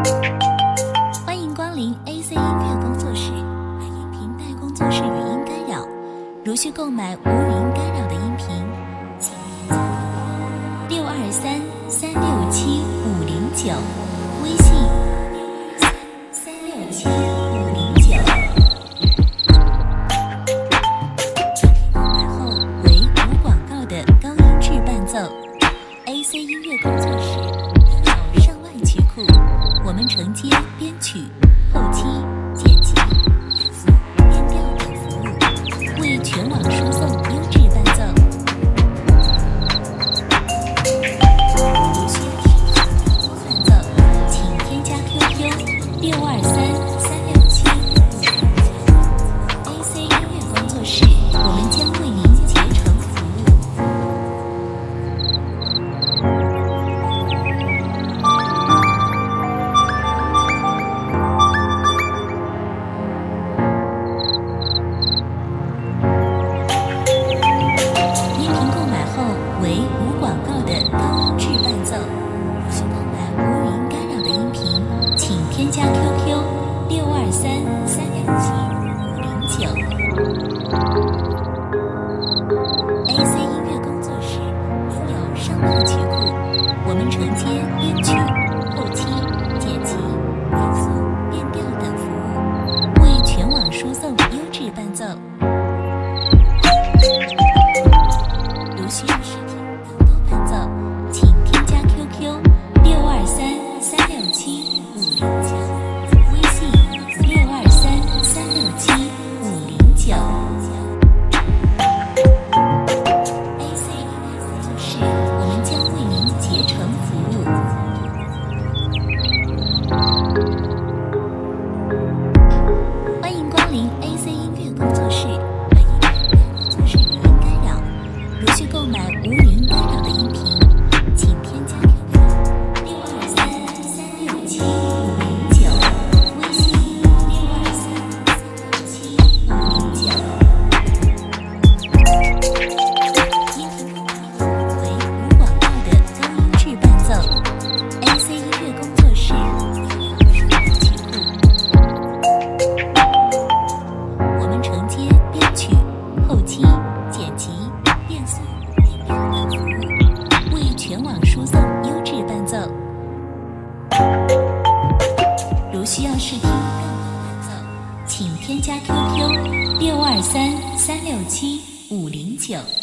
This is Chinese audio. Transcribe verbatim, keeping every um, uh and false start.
欢迎光临 A C 音乐工作室，本音频带工作室语音干扰，如需购买无语音干扰的音频，请六二三三六七五零九，微信三六七五零九。购买后为无广告的高音质伴奏 ，A C 音乐工作室有上万曲库，我们承接编曲、后期、剪辑、变调等服务，为全网输送优质伴奏。如需伴奏，请添加 Q Q 六二三三六七五零九 A C 音乐工作室，我们将为您竭诚服务。音频购买后为无广告的高音质伴奏，需购买无语音干扰的音频，请添加 Q Q 六二三三六七五零九。A C 音乐工作室拥有上万曲库，我们承接编曲、后期、剪辑、变速、变调等服务，为全网输送优质伴奏。如需要试听更多伴奏，请添加 Q Q 六二三三六七五零九，微信六二三三六七五零九。A C 音乐工作室，我们将为您竭诚服务。欢迎光临 A C 音乐工作室，本音频工作室语音干扰。如需购买无语音干扰的音频，请添加 Q Q 六二三三六七五零九，微信六二三三六七五零九。音频购买后为无广告的高音质伴奏 ，A C 音乐工作室拥有上万曲库，我们承接编曲、后期、剪辑、变速、变调等服务，为全网输送优质伴奏。如需要试听更多伴奏，请添加 Q Q 六二三三六七五零九。